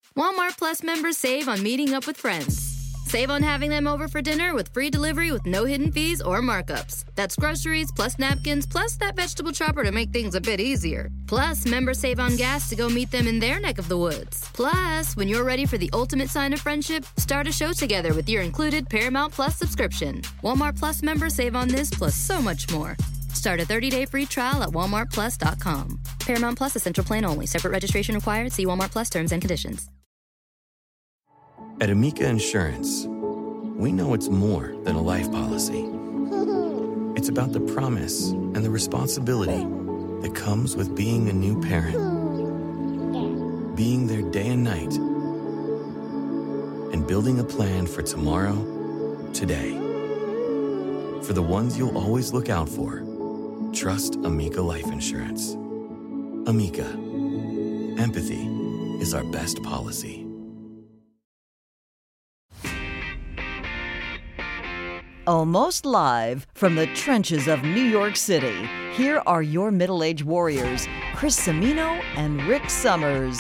Walmart Plus members save on meeting up with friends. Save on having them over for dinner with free delivery with no hidden fees or markups. That's groceries, plus napkins, plus that vegetable chopper to make things a bit easier. Plus, members save on gas to go meet them in their neck of the woods. Plus, when you're ready for the ultimate sign of friendship, start a show together with your included Paramount Plus subscription. Walmart Plus members save on this plus so much more. Start a 30-day free trial at walmartplus.com. Paramount Plus Essential Plan only. Separate registration required. See Walmart Plus terms and conditions. At Amica Insurance, we know it's more than a life policy. It's about the promise and the responsibility that comes with being a new parent. Being there day and night. And building a plan for tomorrow, today. For the ones you'll always look out for, trust Amica Life Insurance. Amica. Empathy is our best policy. Almost live from the trenches of New York City, here are your middle-aged warriors, Chris Cimino and Rick Summers.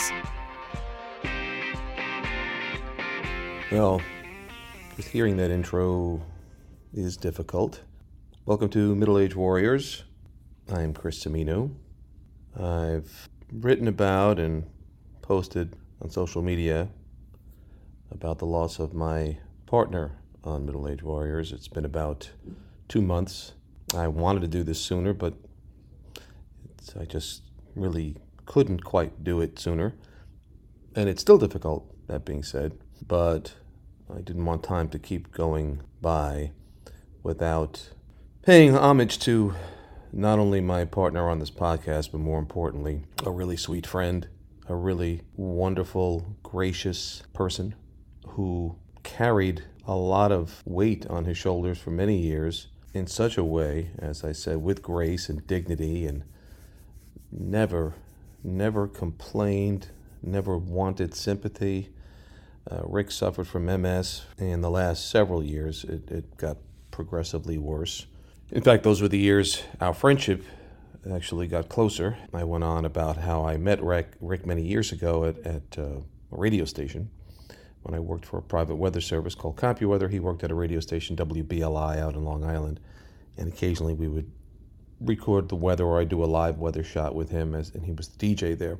Well, just hearing that intro is difficult. Welcome to Middle-Aged Warriors. I'm Chris Cimino. I've written about and posted on social media about the loss of my partner on Middle-Aged Warriors. It's been about 2 months. I wanted to do this sooner, but I just really couldn't quite do it sooner. And it's still difficult, that being said, but I didn't want time to keep going by without paying homage to not only my partner on this podcast, but more importantly, a really sweet friend, a really wonderful, gracious person who carried a lot of weight on his shoulders for many years in such a way, as I said, with grace and dignity, and never complained, never wanted sympathy. Rick suffered from MS, and in the last several years, it got progressively worse. In fact, those were the years our friendship actually got closer. I went on about how I met Rick many years ago at a radio station when I worked for a private weather service called CompuWeather. He worked at a radio station, WBLI, out in Long Island, and occasionally we would record the weather, or I'd do a live weather shot with him, and he was the DJ there.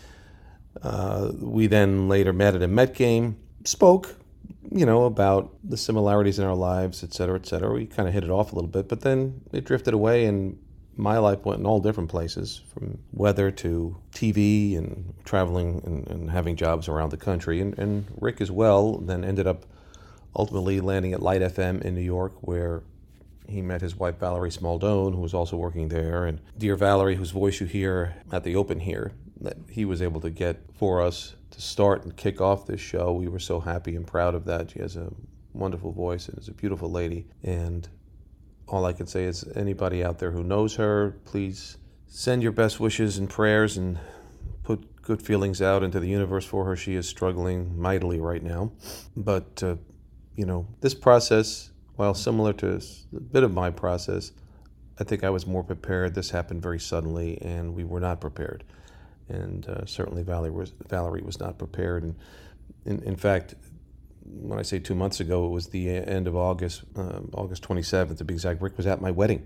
We then later met at a Met game, spoke, about the similarities in our lives, et cetera, et cetera. We kind of hit it off a little bit, but then it drifted away, and my life went in all different places, from weather to TV and traveling and having jobs around the country. And Rick as well then ended up ultimately landing at Light FM in New York, where he met his wife, Valerie Smaldone, who was also working there. And dear Valerie, whose voice you hear at the open here, that he was able to get for us to start and kick off this show. We were so happy and proud of that. She has a wonderful voice and is a beautiful lady. And all I can say is, anybody out there who knows her, please send your best wishes and prayers and put good feelings out into the universe for her. She is struggling mightily right now. But, this process, while similar to a bit of my process, I think I was more prepared. This happened very suddenly, and we were not prepared. And certainly Valerie was not prepared. And in fact, when I say 2 months ago, it was the end of August, August 27th to be exact. Rick was at my wedding,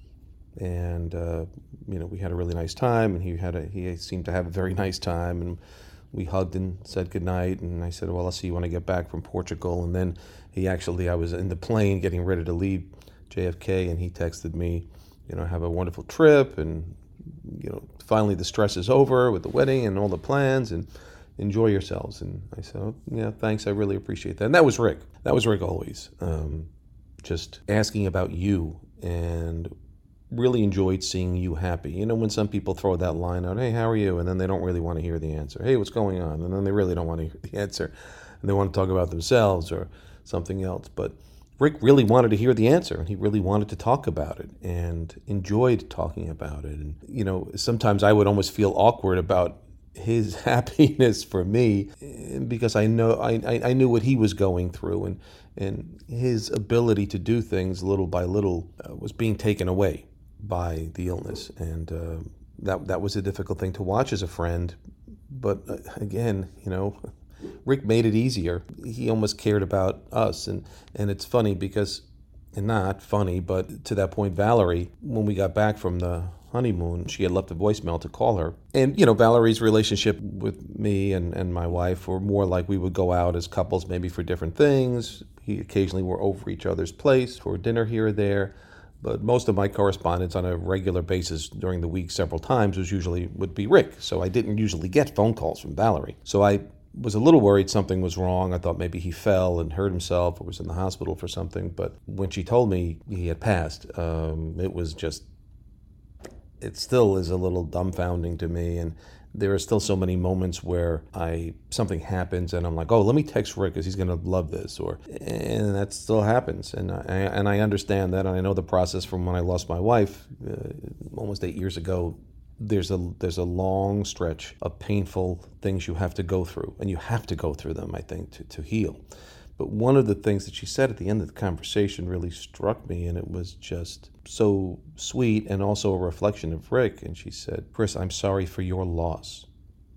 and we had a really nice time, and he seemed to have a very nice time, and we hugged and said goodnight. And I said, well, I'll see you when I get back from Portugal. And then I was in the plane getting ready to leave JFK, and he texted me, have a wonderful trip, and finally the stress is over with the wedding and all the plans, and enjoy yourselves. And I said, oh, yeah, thanks, I really appreciate that. And that was Rick. That was Rick always. Just asking about you, and really enjoyed seeing you happy. When some people throw that line out, hey, how are you? And then they don't really want to hear the answer. Hey, what's going on? And then they really don't want to hear the answer. And they want to talk about themselves or something else. But Rick really wanted to hear the answer, and he really wanted to talk about it and enjoyed talking about it. And, sometimes I would almost feel awkward about his happiness for me, because I knew what he was going through, and his ability to do things little by little was being taken away by the illness. And that was a difficult thing to watch as a friend. But again, Rick made it easier. He almost cared about us. And it's funny because, and not funny, but to that point, Valerie, when we got back from the honeymoon, she had left a voicemail to call her. And, Valerie's relationship with me and my wife were more like we would go out as couples, maybe for different things. He occasionally were over each other's place for dinner here or there. But most of my correspondence on a regular basis during the week several times would be Rick. So I didn't usually get phone calls from Valerie. So I was a little worried something was wrong. I thought maybe he fell and hurt himself or was in the hospital for something. But when she told me he had passed, it still is a little dumbfounding to me. And there are still so many moments where something happens and I'm like, oh, let me text Rick because he's going to love this, and that still happens. And I understand that, and I know the process from when I lost my wife almost 8 years ago. There's a long stretch of painful things you have to go through, and you have to go through them, I think, to heal. But one of the things that she said at the end of the conversation really struck me, and it was just so sweet and also a reflection of Rick. And she said, Chris, I'm sorry for your loss.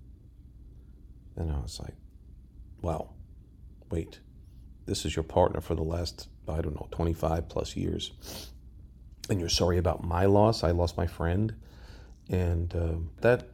And I was like, wow, wait, this is your partner for the last, 25 plus years. And you're sorry about my loss? I lost my friend. And that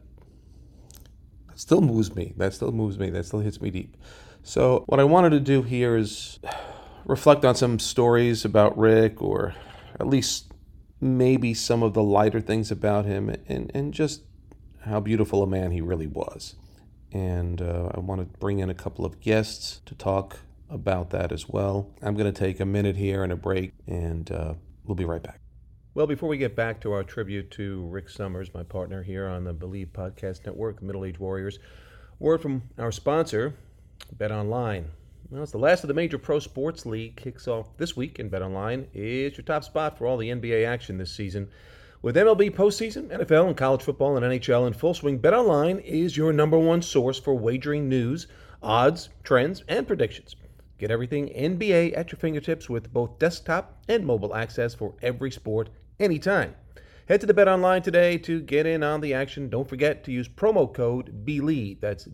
still moves me. That still hits me deep. So what I wanted to do here is reflect on some stories about Rick, or at least maybe some of the lighter things about him, and just how beautiful a man he really was. And I want to bring in a couple of guests to talk about that as well. I'm going to take a minute here and a break, and we'll be right back. Well, before we get back to our tribute to Rick Summers, my partner here on the Believe Podcast Network, Middle Age Warriors, word from our sponsor, BetOnline. Well, it's the last of the major pro sports league kicks off this week, and BetOnline is your top spot for all the NBA action this season. With MLB postseason, NFL, and college football and NHL in full swing, BetOnline is your number one source for wagering news, odds, trends, and predictions. Get everything NBA at your fingertips with both desktop and mobile access for every sport, anytime. Head to the BetOnline today to get in on the action. Don't forget to use promo code BELIEVE, that's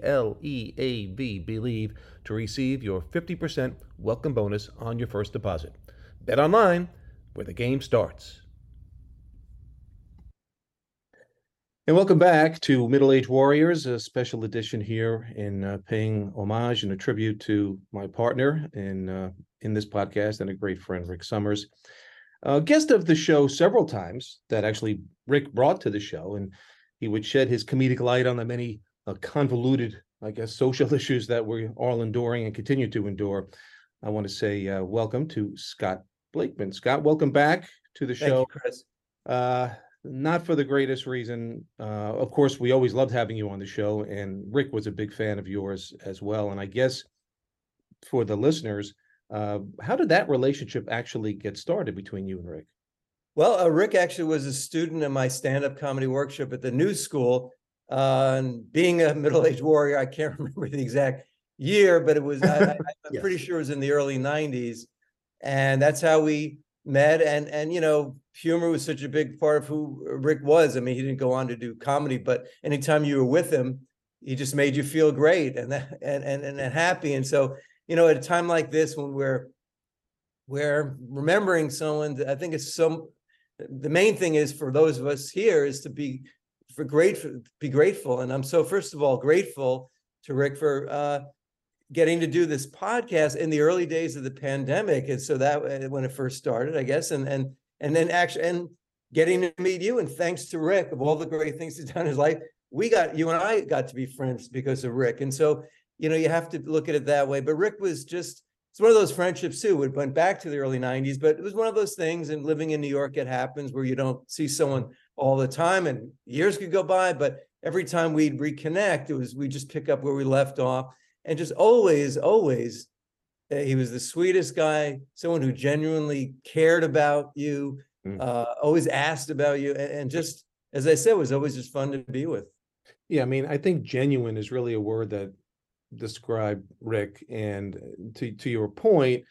BLEAV, BELIEVE, to receive your 50% welcome bonus on your first deposit. BetOnline, where the game starts. And welcome back to Middle Age Warriors, a special edition here in paying homage and a tribute to my partner in this podcast and a great friend, Rick Summers. Guest of the show several times that actually Rick brought to the show, and he would shed his comedic light on the many convoluted, social issues that we're all enduring and continue to endure. I want to say welcome to Scott Blakeman. Scott, welcome back to the show. Thank you, Chris. Not for the greatest reason. Of course, we always loved having you on the show, and Rick was a big fan of yours as well. And I guess for the listeners, how did that relationship actually get started between you and Rick? Well, Rick actually was a student in my stand-up comedy workshop at the New School. And being a middle-aged warrior, I can't remember the exact year, but it was, I'm Yes. pretty sure it was in the early 90s. And that's how we met. And humor was such a big part of who Rick was. I mean, he didn't go on to do comedy, but anytime you were with him, he just made you feel great and happy. And so, at a time like this, when we're remembering someone, I think the main thing is for those of us here is to be grateful. And I'm so, first of all, grateful to Rick for getting to do this podcast in the early days of the pandemic. And so that when it first started, I guess, and then actually, and getting to meet you. And thanks to Rick, of all the great things he's done in his life, you and I got to be friends because of Rick. And so, you have to look at it that way. But Rick was it's one of those friendships too. It went back to the early 90s, but it was one of those things, and living in New York, it happens where you don't see someone all the time and years could go by, but every time we'd reconnect, we just pick up where we left off. And just always, he was the sweetest guy, someone who genuinely cared about you, always asked about you. And just, as I said, it was always just fun to be with. Yeah, I mean, I think genuine is really a word that describe Rick. And to your point,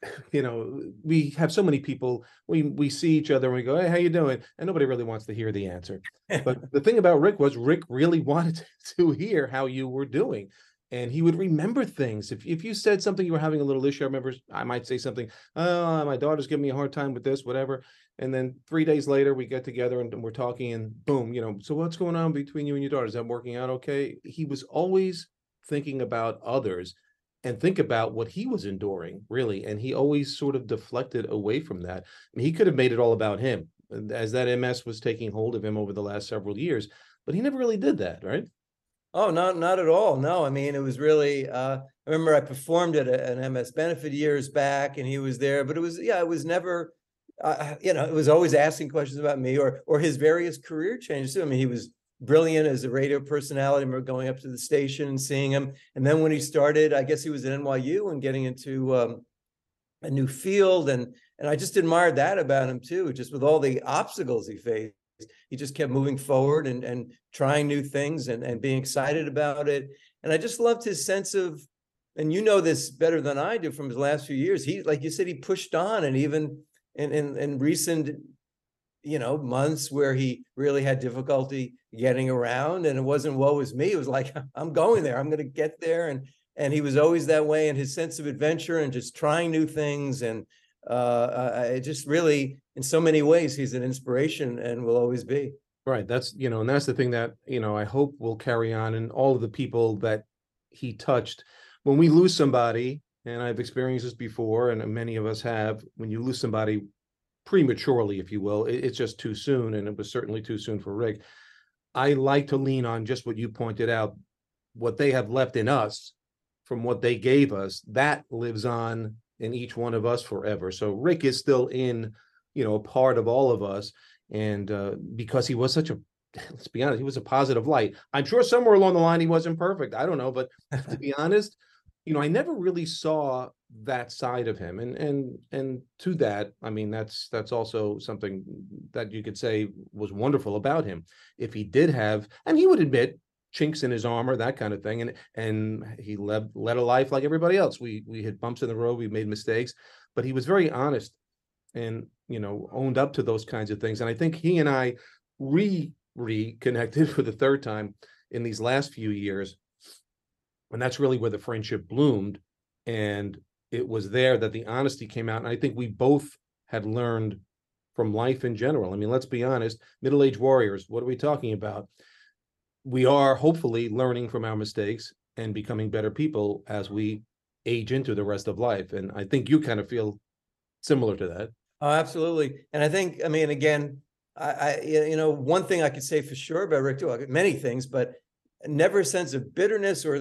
we have so many people, we see each other and we go, hey, how you doing? And nobody really wants to hear the answer. But the thing about Rick was Rick really wanted to hear how you were doing. And he would remember things. If you said something, you were having a little issue, I remember I might say something, oh, my daughter's giving me a hard time with this, whatever. And then 3 days later, we get together and we're talking, and boom, so what's going on between you and your daughter? Is that working out okay? He was always thinking about others and think about what he was enduring, really. And he always sort of deflected away from that. I mean, he could have made it all about him as that MS was taking hold of him over the last several years, but he never really did that, right? Oh, not at all. No, I mean, it was really, I remember I performed at an MS benefit years back and he was there, but it was never, it was always asking questions about me or his various career changes too. I mean, he was brilliant as a radio personality. I remember going up to the station and seeing him. And then when he started, I guess he was at NYU and getting into a new field. And I just admired that about him too, just with all the obstacles he faced. He just kept moving forward and trying new things and being excited about it. And I just loved his sense of, and you know this better than I do from his last few years. He, like you said, he pushed on, and even in recent, months where he really had difficulty getting around, and it wasn't woe is me. It was like, I'm going there. I'm going to get there. And he was always that way, and his sense of adventure and just trying new things. And it just really, in so many ways, he's an inspiration and will always be. Right. That's, and that's the thing that, I hope will carry on, and all of the people that he touched. When we lose somebody, and I've experienced this before, and many of us have, when you lose somebody prematurely, if you will, it's just too soon. And it was certainly too soon for Rick. I like to lean on just what you pointed out, what they have left in us from what they gave us, that lives on in each one of us forever. So Rick is still in, a part of all of us. And because he was such a, let's be honest, he was a positive light. I'm sure somewhere along the line he wasn't perfect. I don't know. But to be honest, I never really saw that side of him. And to that, I mean, that's also something that you could say was wonderful about him. If he did have, and he would admit, chinks in his armor, that kind of thing. And he led a life like everybody else. We hit bumps in the road, we made mistakes, but he was very honest and, owned up to those kinds of things. And I think he and I reconnected for the third time in these last few years. And that's really where the friendship bloomed. And it was there that the honesty came out. And I think we both had learned from life in general. I mean, let's be honest, middle-aged warriors, what are we talking about? We are hopefully learning from our mistakes and becoming better people as we age into the rest of life. And I think you kind of feel similar to that. Oh, absolutely. And I think, I mean, again, I one thing I could say for sure about Rick too, many things, but never a sense of bitterness or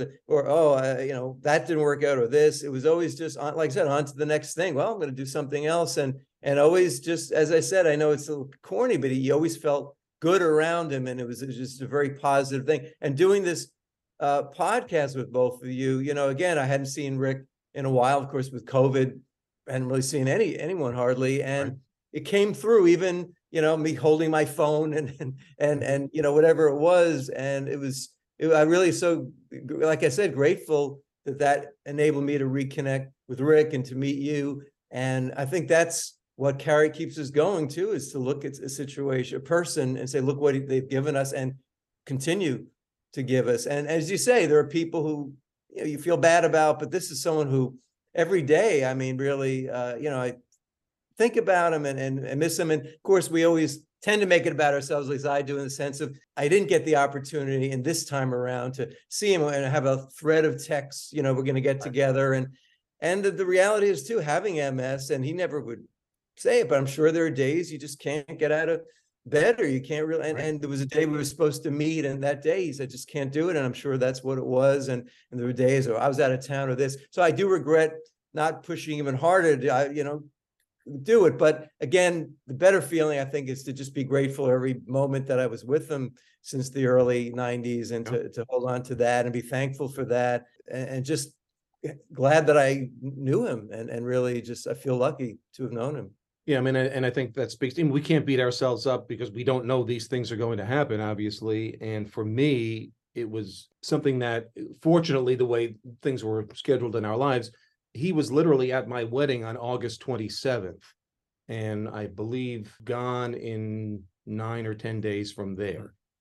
that didn't work out or this. It was always just like I said, on to the next thing. Well, I'm going to do something else. And always just, as I said, I know it's a little corny, but he always felt good around him. And it was just a very positive thing. And doing this podcast with both of you, again, I hadn't seen Rick in a while, of course, with COVID, I hadn't really seen anyone hardly. And right. It came through even, me holding my phone and whatever it was. And I really, so like I said, grateful that enabled me to reconnect with Rick and to meet you. And I think that's what keeps us going too, is to look at a situation, a person, and say, look what they've given us and continue to give us. And as you say, there are people who you feel bad about, but this is someone who every day, I mean, really, I think about him and miss him. And of course, we always tend to make it about ourselves, at least I do, in the sense of I didn't get the opportunity in this time around to see him and have a thread of texts, we're going to get together. And the reality is too, having MS, and he never would say it, but I'm sure there are days you just can't get out of bed, or you can't really, and there was a day we were supposed to meet, and that day he said, just can't do it. And I'm sure that's what it was. And there were days, I was out of town or this. So I do regret not pushing even harder to, do it. But again, the better feeling, I think, is to just be grateful every moment that I was with him since the early 90s, and to hold on to that and be thankful for that, and just glad that I knew him, and really just, I feel lucky to have known him. Yeah, I mean, and I think that speaks to him. We can't beat ourselves up because we don't know these things are going to happen, obviously. And for me, it was something that, fortunately, the way things were scheduled in our lives, he was literally at my wedding on August 27th. And I believe gone in 9 or 10 days from there.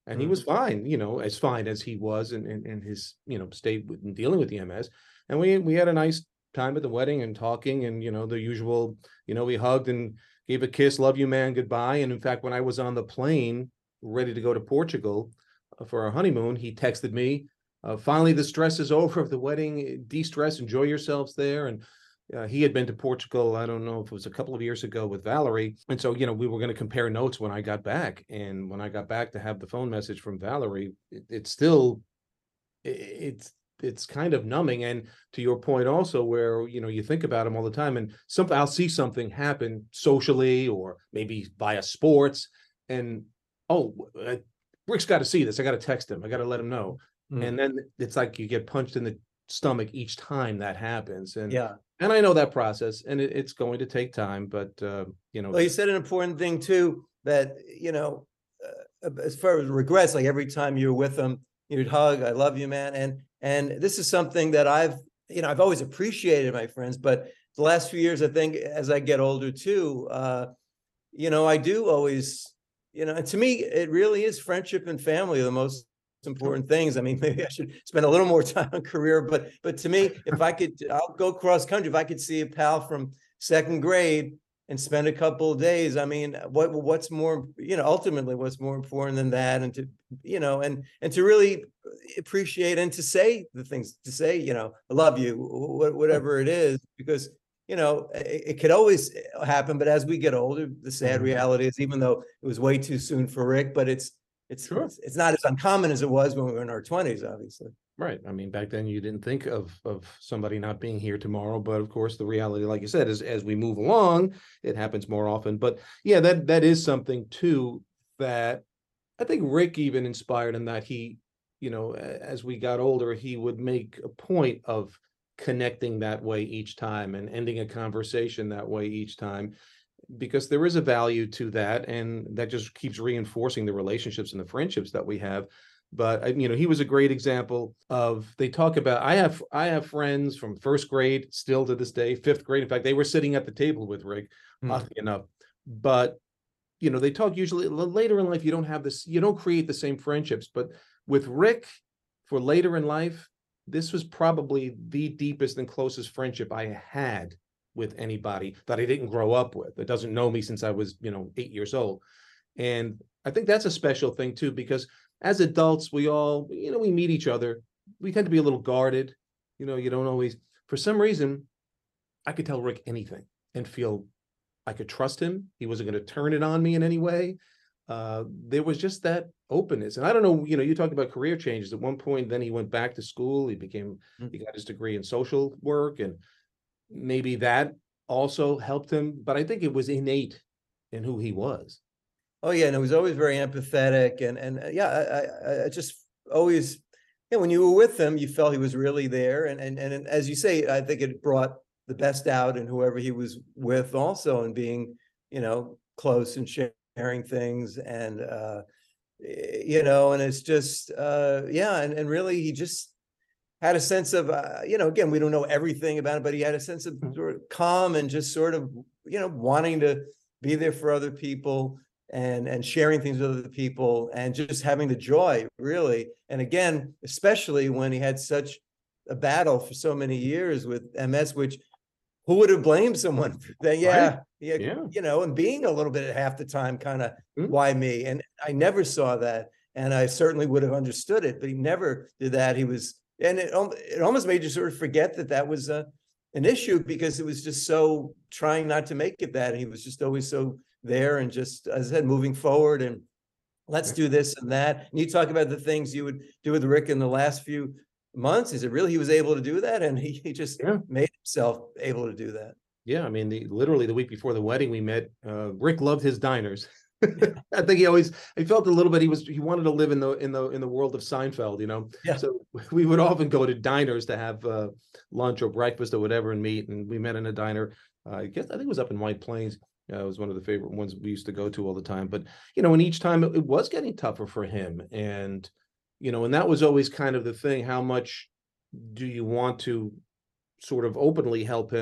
and he was fine, as fine as he was in his, state in dealing with the MS. And we had a nice time at the wedding and talking, and, the usual, we hugged and gave a kiss, love you, man, goodbye. And in fact, when I was on the plane ready to go to Portugal for our honeymoon, he texted me, finally, the stress is over of the wedding, de-stress, enjoy yourselves there. And he had been to Portugal, I don't know if it was a couple of years ago with Valerie. And so, we were going to compare notes when I got back. And when I got back to have the phone message from Valerie, it's kind of numbing. And to your point also, where, you think about him all the time, and I'll see something happen socially or maybe via sports, and, Rick's got to see this. I got to text him. I got to let him know. And then it's like you get punched in the stomach each time that happens. And and I know that process, and it's going to take time, but Well, you said an important thing too, that as far as regrets, like every time you were with them, you'd hug, I love you, man. And this is something that I've always appreciated my friends, but the last few years, I think as I get older too, I do always, and to me, it really is friendship and family are the most important things. I mean, maybe I should spend a little more time on career, but to me, if I could, I'll go cross country. If I could see a pal from second grade and spend a couple of days, I mean, what's more, ultimately what's more important than that? And to, and to really appreciate and to say the things, to say, I love you, whatever it is, because, it could always happen. But as we get older, the sad reality is, even though it was way too soon for Rick, but it's not as uncommon as it was when we were in our 20s, obviously. Right. I mean, back then you didn't think of somebody not being here tomorrow, but of course the reality, like you said, is as we move along, it happens more often. But yeah, that is something too that I think Rick even inspired in that he, as we got older, he would make a point of connecting that way each time and ending a conversation that way each time, because there is a value to that, and that just keeps reinforcing the relationships and the friendships that we have. But he was a great example of, they talk about, I have friends from first grade still to this day, fifth grade. In fact, they were sitting at the table with Rick, oddly enough. But they talk usually later in life, you don't create the same friendships. But with Rick, for later in life, this was probably the deepest and closest friendship I had with anybody that I didn't grow up with, that doesn't know me since I was, 8 years old. And I think that's a special thing too, because as adults, we all, we meet each other. We tend to be a little guarded. You don't always, for some reason, I could tell Rick anything and feel I could trust him. He wasn't going to turn it on me in any way. There was just that openness. And I don't know, you talked about career changes. At one point, then he went back to school. He got his degree in social work, and maybe that also helped him. But I think it was innate in who he was. Oh yeah, and it was always very empathetic, and I just always, when you were with him, you felt he was really there, and as you say, I think it brought the best out in whoever he was with, also, and being, close and sharing things, and and it's just and really he just had a sense of again, we don't know everything about it, but he had a sense of sort of calm and just sort of wanting to be there for other people, and sharing things with other people, and just having the joy, really. And again, especially when he had such a battle for so many years with MS, which who would have blamed someone for that? Yeah. And being a little bit at half the time, kind of, why me? And I never saw that, and I certainly would have understood it, but he never did that. He was, and it almost made you sort of forget that was an issue, because it was just so trying not to make it that, and he was just always so there, and just, as I said, moving forward, and let's do this and that. And you talk about the things you would do with Rick in the last few months. Is it really he was able to do that? And he just made himself able to do that. Yeah, I mean, literally the week before the wedding we met, Rick loved his diners. I think he felt a little bit, he wanted to live in the world of Seinfeld, Yeah. So we would often go to diners to have lunch or breakfast or whatever and meet. And we met in a diner. I think it was up in White Plains. It was one of the favorite ones we used to go to all the time. But, and each time it was getting tougher for him. And, and that was always kind of the thing. How much do you want to sort of openly help him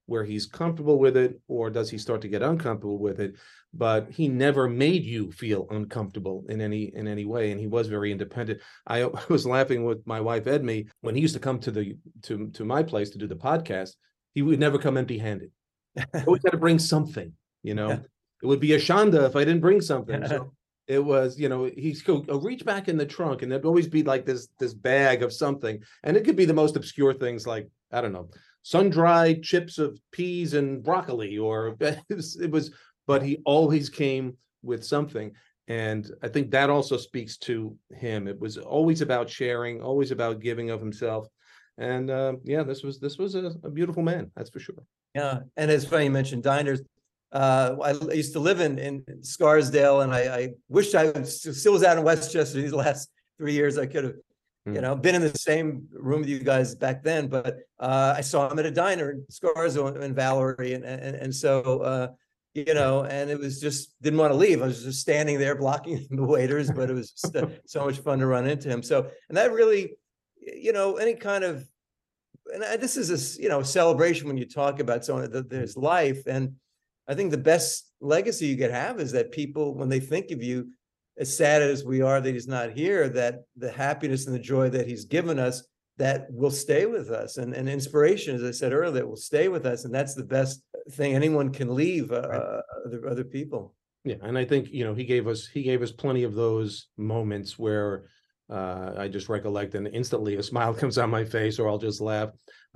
where he's comfortable with it, or does he start to get uncomfortable with it? But he never made you feel uncomfortable in any way, and he was very independent. I was laughing with my wife Edme when he used to come to my place to do the podcast. He would never come empty-handed. I always had to bring something, you know. Yeah. It would be a shanda if I didn't bring something. So it was, you know, he's go reach back in the trunk, and there'd always be like this bag of something, and it could be the most obscure things, like, I don't know, sun-dried chips of peas and broccoli, or it was, but he always came with something. And I think that also speaks to him. It was always about sharing, always about giving of himself. And yeah, this was a beautiful man, that's for sure. Yeah, and it's funny you mentioned diners. I used to live in Scarsdale, and I wished I still was out in Westchester these last 3 years. I could have, you know, been in the same room with you guys back then. But I saw him at a diner in Scarsdale and Valerie, and so you know, and it was just didn't want to leave. I was just standing there blocking the waiters, but it was just, so much fun to run into him. So, and that really, you know, any kind of, and this is a, you know, celebration when you talk about someone that there's life. And I think the best legacy you could have is that people, when they think of you, as sad as we are that he's not here, that the happiness and the joy that he's given us, that will stay with us, and inspiration, as I said earlier, will stay with us. And that's the best thing anyone can leave other people. Yeah, and I think, you know, he gave us plenty of those moments where I just recollect, and instantly a smile comes on my face, or I'll just laugh.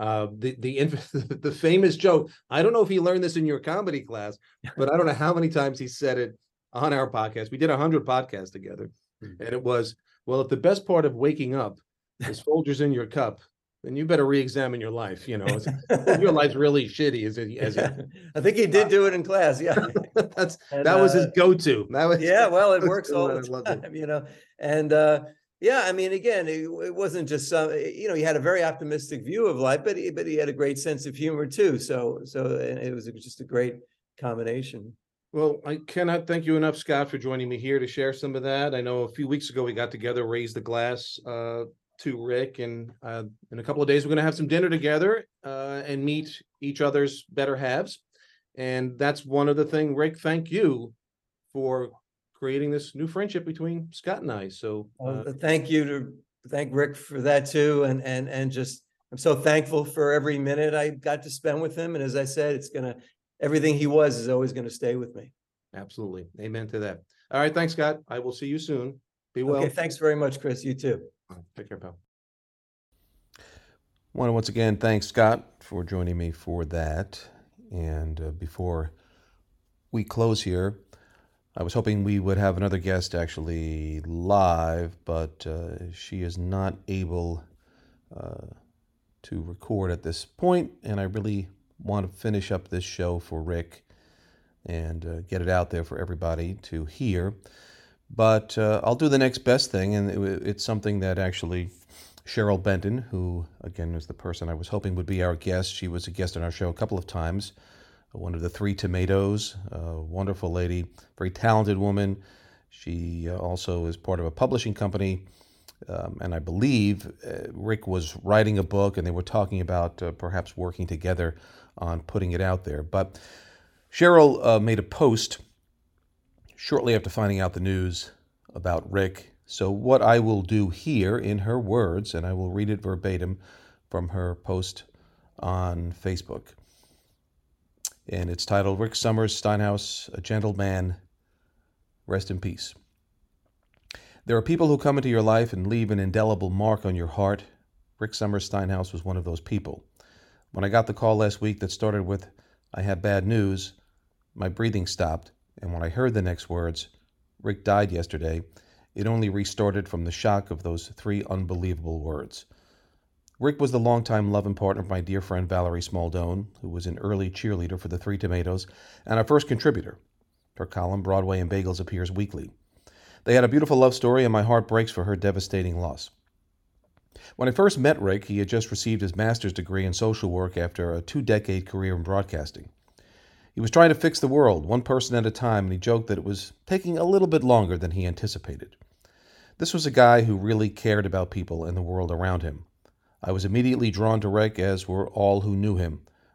The famous joke. I don't know if he learned this in your comedy class, but I don't know how many times he said it on our podcast. We did 100 podcasts together, and it was, well, if the best part of waking up is Folgers in your cup, then you better re-examine your life. You know, your life's really shitty. I think he did do it in class. Yeah, that was his go-to. Yeah, well, it works all the time. You know, and yeah, I mean, again, it wasn't just some. You know, he had a very optimistic view of life, but he had a great sense of humor too. So it was just a great combination. Well, I cannot thank you enough, Scott, for joining me here to share some of that. I know a few weeks ago we got together, raised the glass to Rick, and in a couple of days we're going to have some dinner together and meet each other's better halves. And that's one of the things. Rick, thank you for creating this new friendship between Scott and I. So thank Rick for that too, and just I'm so thankful for every minute I got to spend with him. And as I said, everything he was is always going to stay with me. Absolutely. Amen to that. All right. Thanks, Scott. I will see you soon. Be well. Okay. Thanks very much, Chris. You too. Take care, pal. I want to once again thank Scott for joining me for that. And before we close here, I was hoping we would have another guest actually live, but she is not able to record at this point, and I really want to finish up this show for Rick and get it out there for everybody to hear. But I'll do the next best thing, and it's something that actually Cheryl Benton, who again was the person I was hoping would be our guest. She was a guest on our show a couple of times. One of the Three Tomatoes, a wonderful lady, very talented woman. She also is part of a publishing company. And I believe Rick was writing a book, and they were talking about perhaps working together on putting it out there. But Cheryl made a post shortly after finding out the news about Rick. So what I will do here in her words, and I will read it verbatim from her post on Facebook. And it's titled, Rick Summers Steinhaus, a Gentle Man, Rest in Peace. There are people who come into your life and leave an indelible mark on your heart. Rick Summers Steinhaus was one of those people. When I got the call last week that started with, I have bad news, my breathing stopped, and when I heard the next words, Rick died yesterday, it only restarted from the shock of those three unbelievable words. Rick was the longtime love and partner of my dear friend Valerie Smaldone, who was an early cheerleader for the Three Tomatoes and our first contributor. Her column, Broadway and Bagels, appears weekly. They had a beautiful love story, and my heart breaks for her devastating loss. When I first met Rick, he had just received his master's degree in social work after a 2-decade career in broadcasting. He was trying to fix the world, one person at a time, and he joked that it was taking a little bit longer than he anticipated. This was a guy who really cared about people and the world around him. I was immediately drawn to Rick, as were all who knew him.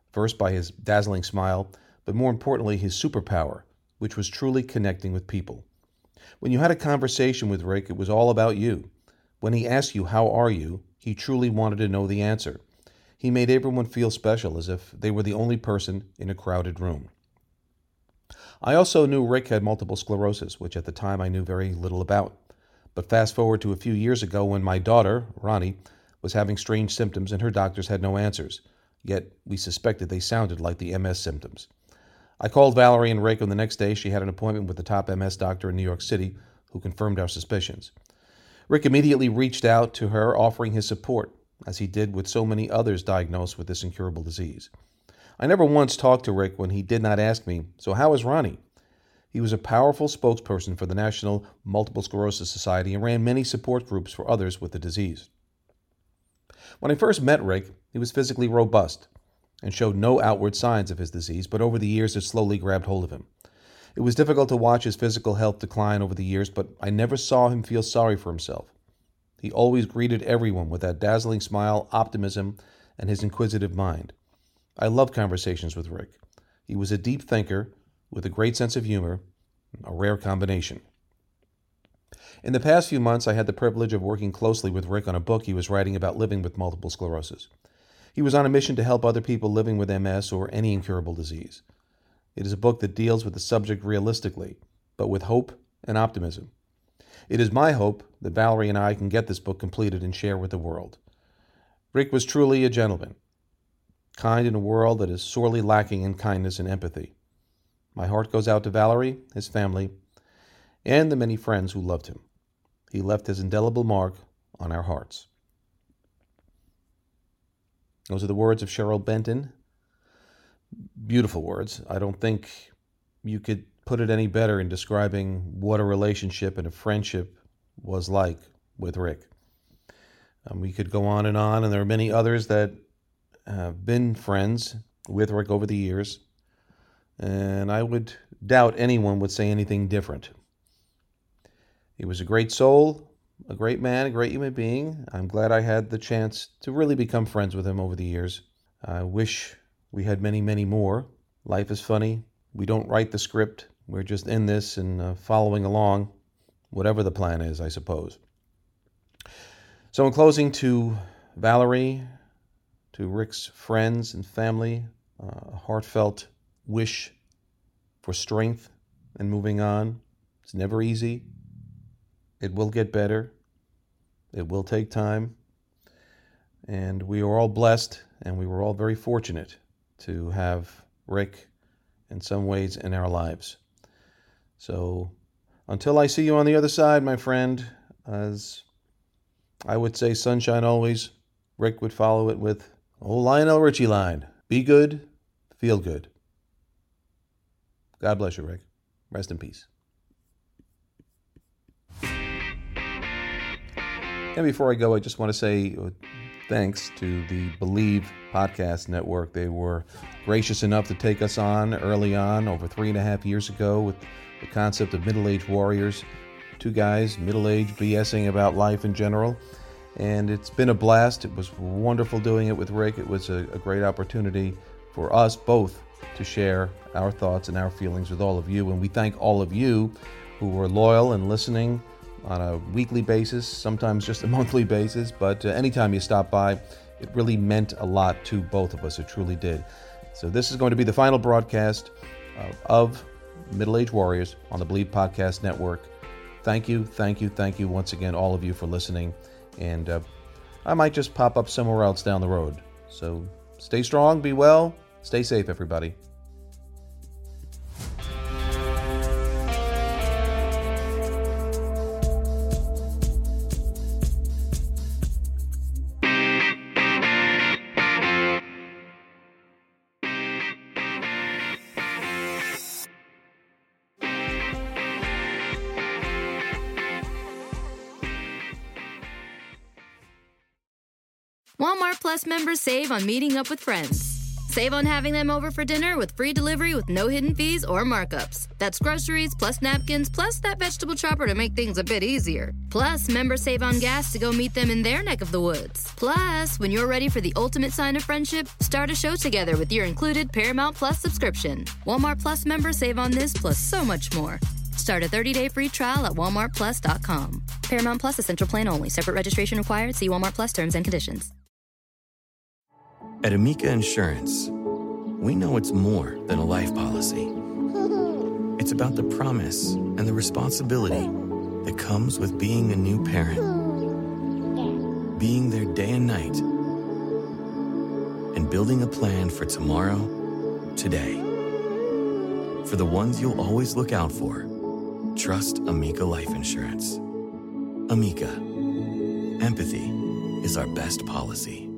First by his dazzling smile, but more importantly, his superpower, which was truly connecting with people. When you had a conversation with Rick, it was all about you. When he asked you, "How are you?" he truly wanted to know the answer. He made everyone feel special, as if they were the only person in a crowded room. I also knew Rick had multiple sclerosis, which at the time I knew very little about. But fast forward to a few years ago when my daughter, Ronnie, was having strange symptoms and her doctors had no answers. Yet we suspected they sounded like the MS symptoms. I called Valerie and Rick, and the next day she had an appointment with the top MS doctor in New York City who confirmed our suspicions. Rick immediately reached out to her, offering his support, as he did with so many others diagnosed with this incurable disease. I never once talked to Rick when he did not ask me, "So how is Ronnie?" He was a powerful spokesperson for the National Multiple Sclerosis Society and ran many support groups for others with the disease. When I first met Rick, he was physically robust and showed no outward signs of his disease, but over the years it slowly grabbed hold of him. It was difficult to watch his physical health decline over the years, but I never saw him feel sorry for himself. He always greeted everyone with that dazzling smile, optimism, and his inquisitive mind. I love conversations with Rick. He was a deep thinker with a great sense of humor, a rare combination. In the past few months, I had the privilege of working closely with Rick on a book he was writing about living with multiple sclerosis. He was on a mission to help other people living with MS or any incurable disease. It is a book that deals with the subject realistically, but with hope and optimism. It is my hope that Valerie and I can get this book completed and share with the world. Rick was truly a gentleman, kind in a world that is sorely lacking in kindness and empathy. My heart goes out to Valerie, his family, and the many friends who loved him. He left his indelible mark on our hearts. Those are the words of Cheryl Benton. Beautiful words. I don't think you could put it any better in describing what a relationship and a friendship was like with Rick. We could go on, and there are many others that have been friends with Rick over the years, and I would doubt anyone would say anything different. He was a great soul, a great man, a great human being. I'm glad I had the chance to really become friends with him over the years. I wish we had many, many more. Life is funny. We don't write the script. We're just in this and following along, whatever the plan is, I suppose. So in closing, to Valerie, to Rick's friends and family, a heartfelt wish for strength and moving on. It's never easy. It will get better. It will take time. And we are all blessed, and we were all very fortunate to have Rick in some ways in our lives. So until I see you on the other side, my friend, as I would say, sunshine always, Rick would follow it with old Lionel Richie line: be good, feel good. God bless you, Rick. Rest in peace. And before I go, I just want to say thanks to the Believe Podcast Network. They were gracious enough to take us on early on, over 3.5 years ago, with the concept of middle-aged warriors. Two guys, middle-aged, BSing about life in general. And it's been a blast. It was wonderful doing it with Rick. It was a great opportunity for us both to share our thoughts and our feelings with all of you. And we thank all of you who were loyal and listening on a weekly basis, sometimes just a monthly basis, but anytime you stop by, it really meant a lot to both of us. It truly did. So this is going to be the final broadcast of Middle-Aged Warriors on the Believe Podcast Network. Thank you once again, all of you, for listening. And I might just pop up somewhere else down the road. So stay strong, be well, stay safe, everybody. Walmart Plus members save on meeting up with friends. Save on having them over for dinner with free delivery with no hidden fees or markups. That's groceries plus napkins plus that vegetable chopper to make things a bit easier. Plus, members save on gas to go meet them in their neck of the woods. Plus, when you're ready for the ultimate sign of friendship, start a show together with your included Paramount Plus subscription. Walmart Plus members save on this plus so much more. Start a 30-day free trial at walmartplus.com. Paramount Plus Essential Plan only. Separate registration required. See Walmart Plus terms and conditions. At Amica Insurance, we know it's more than a life policy. It's about the promise and the responsibility that comes with being a new parent. Being there day and night. And building a plan for tomorrow, today. For the ones you'll always look out for, trust Amica Life Insurance. Amica. Empathy is our best policy.